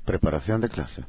Preparación de clase.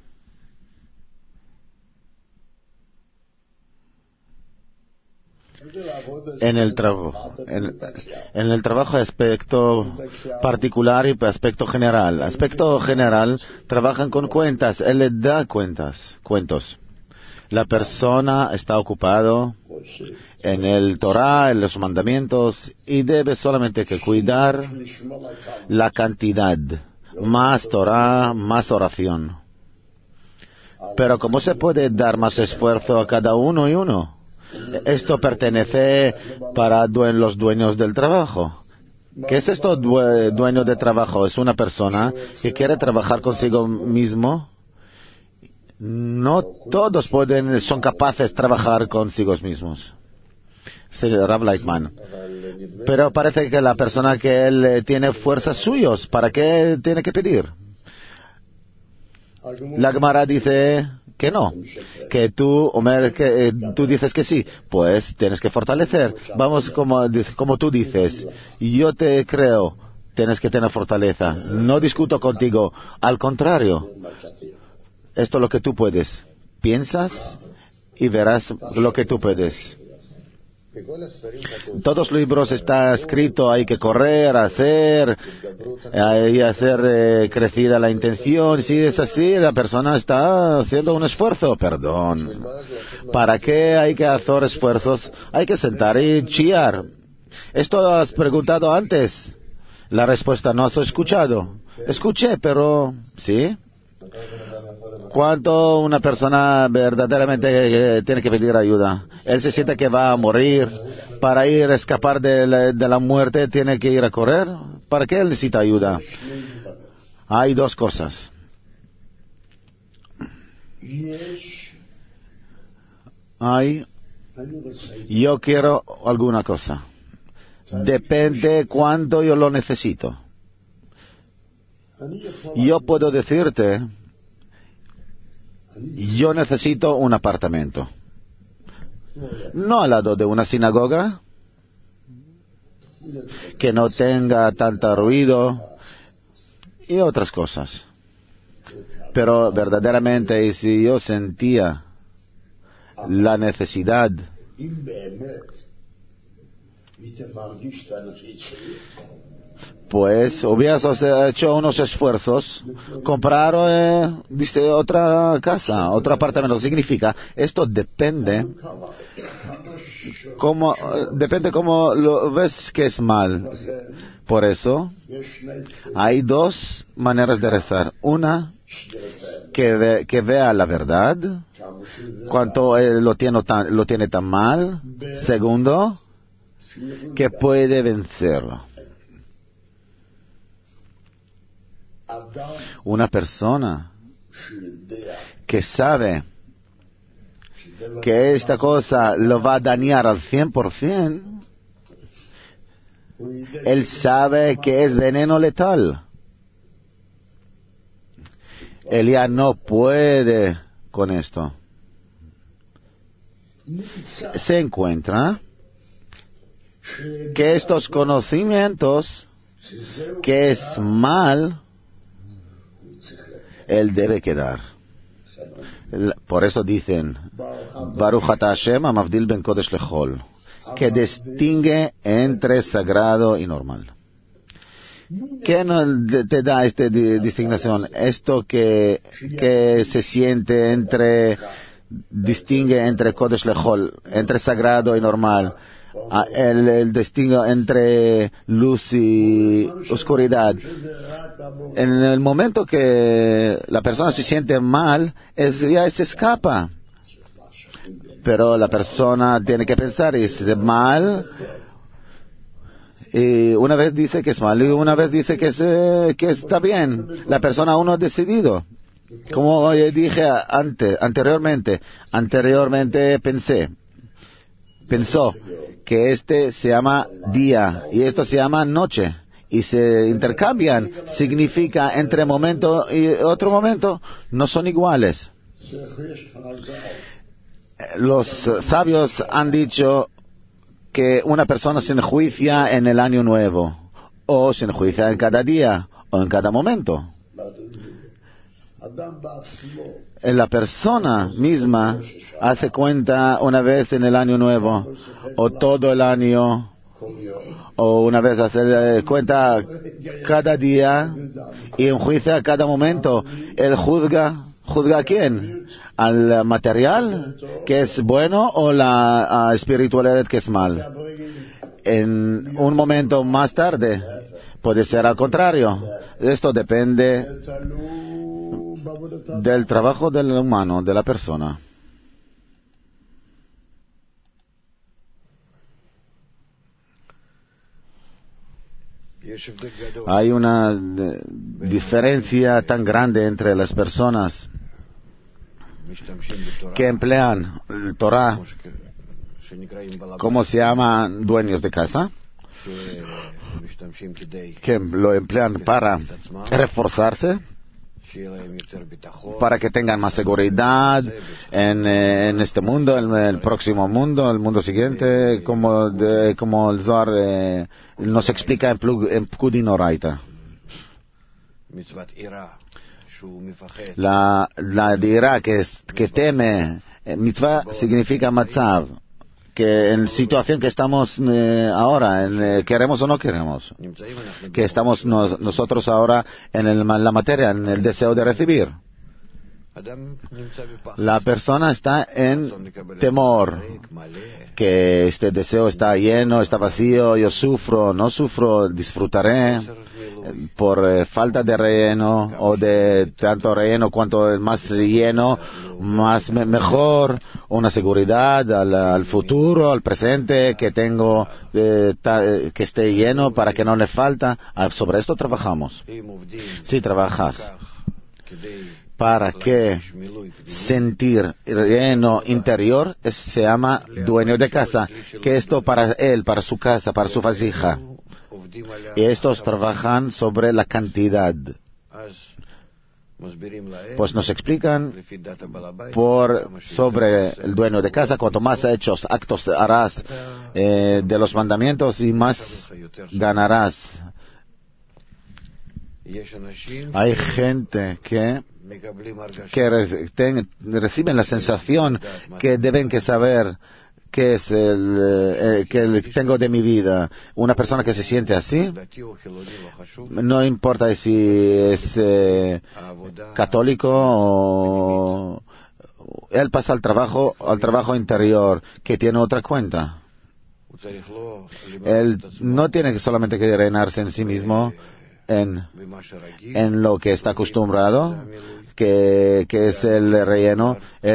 En el trabajo hay aspecto particular y aspecto general. Aspecto general, trabajan con cuentas. Él le da cuentos. La persona está ocupado en el Torah, en los mandamientos, y debe solamente que cuidar la cantidad. Más Torah, más oración. Pero ¿cómo se puede dar más esfuerzo a cada uno y uno? Esto pertenece para los dueños del trabajo. ¿Qué es esto, dueño de trabajo? Es una persona que quiere trabajar consigo mismo. No todos son capaces de trabajar consigo mismos. Rav Lightman. Pero parece que la persona que él tiene fuerzas suyas, ¿para qué tiene que pedir? La Gemara dice que no, que tú dices que sí, pues tienes que fortalecer. Vamos como tú dices, yo te creo, tienes que tener fortaleza. No discuto contigo, al contrario, esto es lo que tú puedes. Piensas y verás lo que tú puedes. En todos los libros está escrito, hay que correr, hacer crecida la intención. Si es así, la persona está haciendo un esfuerzo. Perdón. ¿Para qué hay que hacer esfuerzos? Hay que sentar y chillar. Esto lo has preguntado antes. La respuesta no has escuchado. Escuché, pero ¿sí? ¿Cuánto una persona verdaderamente tiene que pedir ayuda? Él se siente que va a morir. Para ir a escapar de la muerte, tiene que ir a correr. ¿Para qué él necesita ayuda? Hay dos cosas. Yo quiero alguna cosa. Depende cuándo yo lo necesito. Yo puedo decirte, yo necesito un apartamento. No al lado de una sinagoga, que no tenga tanto ruido y otras cosas. Pero verdaderamente, si yo sentía la necesidad, pues hubieras hecho unos esfuerzos, comprar otra casa, otro apartamento. Significa, esto depende cómo lo ves que es mal. Por eso, hay dos maneras de rezar. Una, que vea la verdad, cuánto lo tiene tan mal. Segundo, que puede vencerlo. Una persona que sabe que esta cosa lo va a dañar al 100%, él sabe que es veneno letal. Él ya no puede con esto. Se encuentra que estos conocimientos, que es mal, él debe quedar. Por eso dicen, Baruch Ata Hashem Amavdil ben Kodesh lechol, que distingue entre sagrado y normal. ¿Qué te da esta distinción? Esto que se siente distingue entre Kodesh lechol, entre sagrado y normal. El distingo entre luz y oscuridad. En el momento que la persona se siente mal, ya se escapa. Pero la persona tiene que pensar, es mal, y una vez dice que es mal, y una vez dice que está bien. La persona aún no ha decidido. Como dije anteriormente pensó que este se llama día y esto se llama noche y se intercambian. Significa entre momento y otro momento no son iguales. Los sabios han dicho que una persona se enjuicia en el año nuevo, o se enjuicia en cada día, o en cada momento. La persona misma hace cuenta una vez en el año nuevo, o todo el año, o una vez hace cuenta cada día y enjuicia cada momento. Él juzga a quién, al material que es bueno o la espiritualidad que es mal. En un momento más tarde puede ser al contrario. Esto depende del trabajo del humano, de la persona. Hay una diferencia tan grande entre las personas que emplean el Torah, ¿cómo se llaman? Dueños de casa, que lo emplean para reforzarse, para que tengan más seguridad en este mundo, en el próximo mundo, el mundo siguiente, como el Zohar nos explica en Pkudin Oraita. La dirá que teme, mitzvah significa matzav, que en situación que estamos ahora, queremos o no queremos, que estamos nosotros ahora en la materia, en el deseo de recibir. La persona está en temor, que este deseo está lleno, está vacío, yo sufro, no sufro, disfrutaré por falta de relleno o de tanto relleno, cuanto más lleno, más mejor, una seguridad al futuro, al presente que tengo, que esté lleno para que no le falta. Sobre esto trabajamos. Si trabajas para que sentir lleno interior, se llama dueño de casa, que esto para él, para su casa, para su vasija. Y estos trabajan sobre la cantidad. Pues nos explican sobre el dueño de casa, cuanto más actos harás de los mandamientos y más ganarás. Hay gente que reciben la sensación que deben que saber qué es que tengo de mi vida. Una persona que se siente así, no importa si es católico o él pasa al trabajo interior que tiene otra cuenta. Él no tiene solamente que llenarse en sí mismo en lo que está acostumbrado, que es el relleno.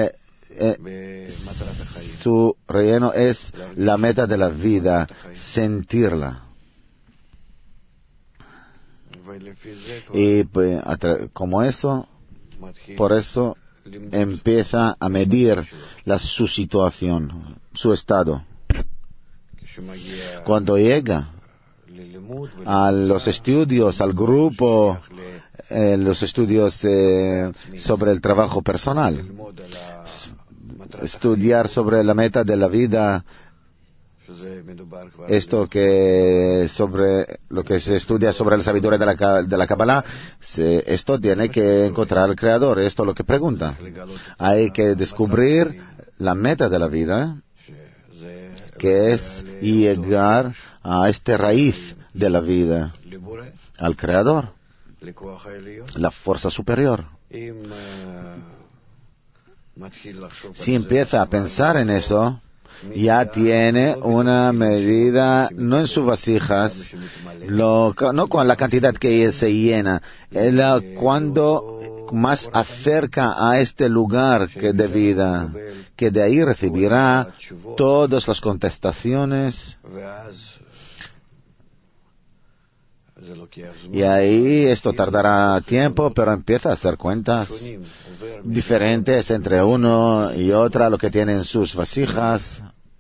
Su relleno es la meta de la vida, sentirla. Y pues, como eso, por eso empieza a medir su situación, su estado. Cuando llega a los estudios, al grupo, los estudios sobre el trabajo personal, estudiar sobre la meta de la vida, esto que sobre lo que se estudia sobre la sabiduría de la Kabbalah, esto tiene que encontrar al Creador, esto es lo que pregunta. Hay que descubrir la meta de la vida, que es llegar a esta raíz de la vida, al Creador, la fuerza superior. Si empieza a pensar en eso, ya tiene una medida, no en sus vasijas, no con la cantidad que se llena, cuando más acerca a este lugar de vida, que de ahí recibirá todas las contestaciones. Y ahí esto tardará tiempo, pero empieza a hacer cuentas diferentes entre uno y otra, lo que tiene en sus vasijas,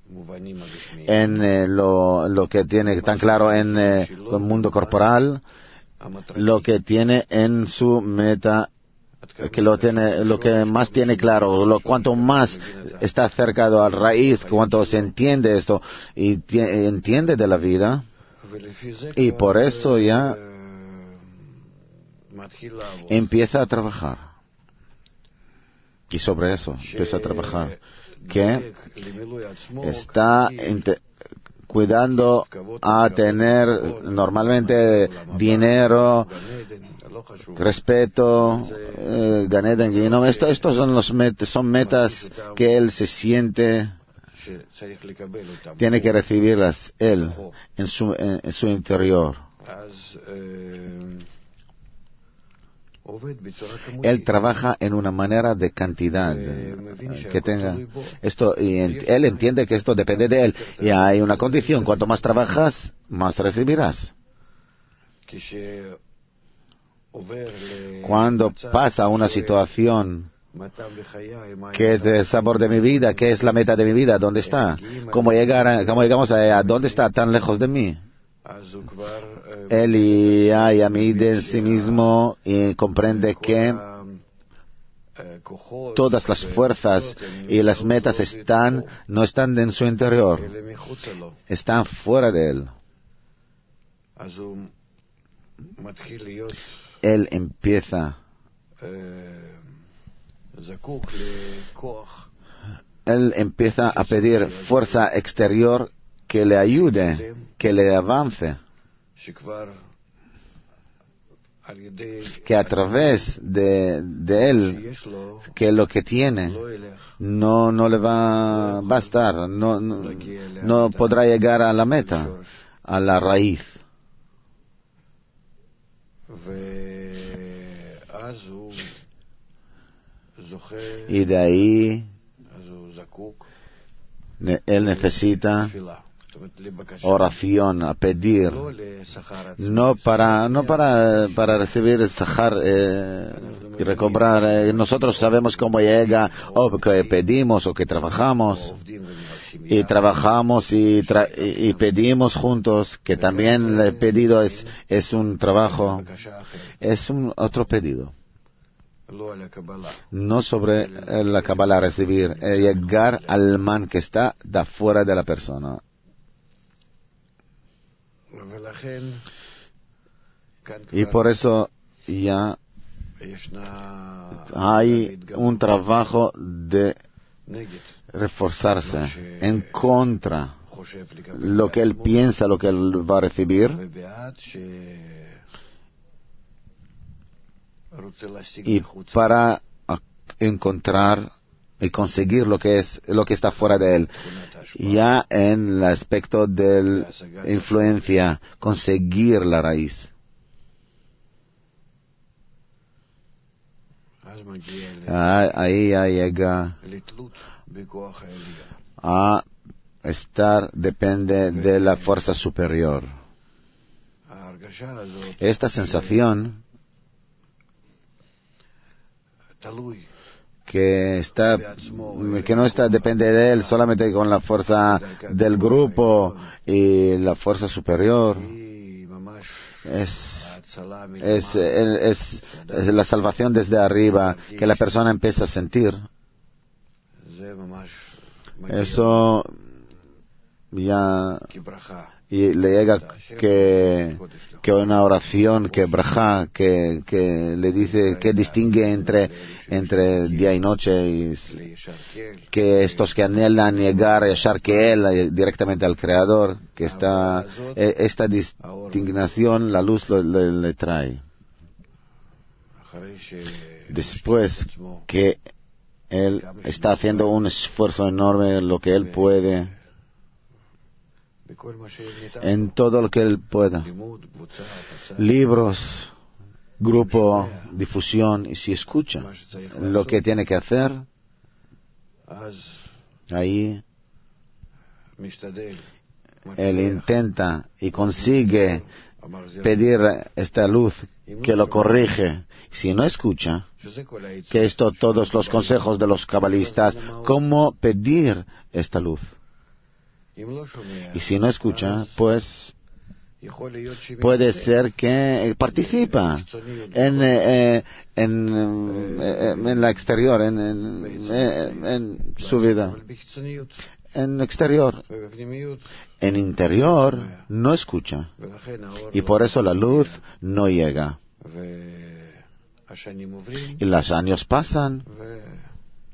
en lo que tiene tan claro en el mundo corporal, lo que tiene en su meta, que lo que más tiene claro, cuanto más está acercado al raíz, cuanto se entiende esto y entiende de la vida. Y por eso ya empieza a trabajar. y sobre eso empieza a trabajar, que está cuidando a tener normalmente dinero, respeto, Gan Eden, Ginom. Estos son metas que él se siente, tiene que recibirlas él en su interior. Él trabaja en una manera de cantidad que tenga esto, y él entiende que esto depende de él, y hay una condición: cuanto más trabajas, más recibirás. Cuando pasa una situación, ¿qué es el sabor de mi vida? ¿Qué es la meta de mi vida? ¿Dónde está? ¿Cómo llegamos a dónde está tan lejos de mí? Él ya mide en sí mismo y comprende que todas las fuerzas y las metas no están en su interior, están fuera de él. Él empieza a pedir fuerza exterior que le ayude, que le avance, que a través de él, que lo que tiene no le va a bastar, no podrá llegar a la meta, a la raíz. Y de ahí él necesita oración, a pedir, no para recibir el sahar y recobrar. Nosotros sabemos cómo llega, o que pedimos, o que trabajamos y pedimos juntos, que también el pedido es un trabajo, es un otro pedido. No sobre la Kabbalah recibir, llegar al man que está de afuera de la persona. Y por eso ya hay un trabajo de reforzarse en contra lo que él piensa, lo que él va a recibir, y para encontrar y conseguir lo que está fuera de él, ya en el aspecto de la influencia, conseguir la raíz. Ahí ya llega a estar, depende de la fuerza superior. Esta sensación que no está, depende de él solamente con la fuerza del grupo y la fuerza superior, es la salvación desde arriba, que la persona empieza a sentir. Eso ya y le llega que una oración, que brajá, que le dice, que distingue entre día y noche, y que estos que anhelan llegar a Yashar Ke'el, directamente al Creador, que esta distinción, la luz le trae. Después que él está haciendo un esfuerzo enorme, lo que él puede, en todo lo que él pueda, libros, grupo, difusión, y si escucha lo que tiene que hacer, ahí él intenta y consigue pedir esta luz que lo corrige. Si no escucha, que esto, todos los consejos de los cabalistas, cómo pedir esta luz. Y si no escucha, pues puede ser que participa en la exterior, en su vida, en exterior. En interior no escucha, y por eso la luz no llega. Y los años pasan,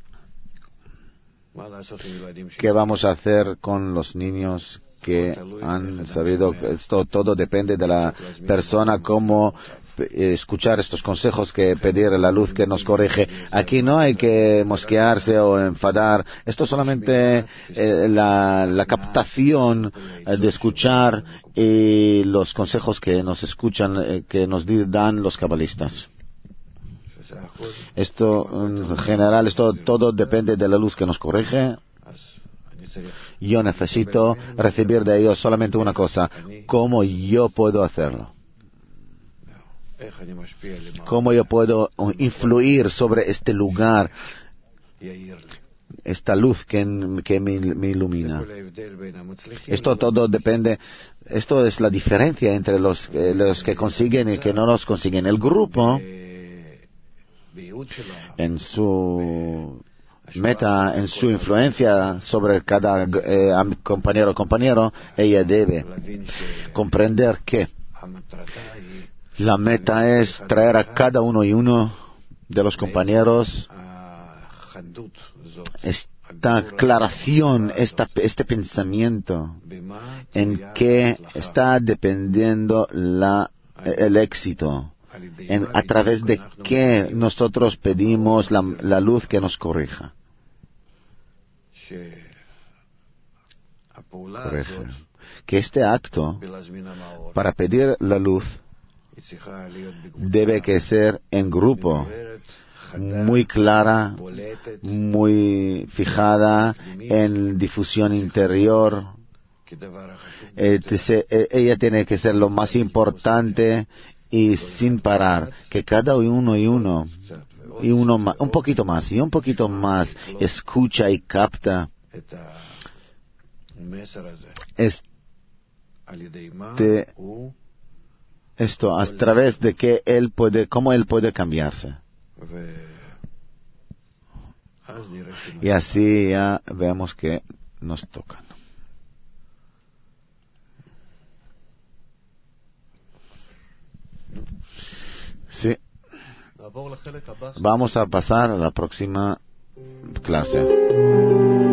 ¿Qué vamos a hacer con los niños que han sabido? Esto todo depende de la persona, cómo escuchar estos consejos, que pedir la luz que nos corrige. Aquí no hay que mosquearse o enfadar. Esto es solamente la captación de escuchar y los consejos que nos escuchan, que nos dan los cabalistas. Esto, en general, esto todo depende de la luz que nos corrige. Yo necesito recibir de ellos solamente una cosa: ¿cómo yo puedo hacerlo? ¿Cómo yo puedo influir sobre este lugar, esta luz que me ilumina? Esto todo depende. Esto es la diferencia entre los que consiguen y que no los consiguen. El grupo, en su meta, en su influencia sobre cada compañero o compañero, ella debe comprender que la meta es traer a cada uno y uno de los compañeros esta aclaración, este pensamiento en que está dependiendo el éxito, a través de que nosotros pedimos la luz que nos corrija. Que este acto para pedir la luz debe que ser en grupo, muy clara, muy fijada, en difusión interior. Ella tiene que ser lo más importante y sin parar, que cada uno y uno más, un poquito más y un poquito más escucha y capta esto a través de que cómo él puede cambiarse. Y así ya vemos que nos tocan. Sí. Vamos a pasar a la próxima clase.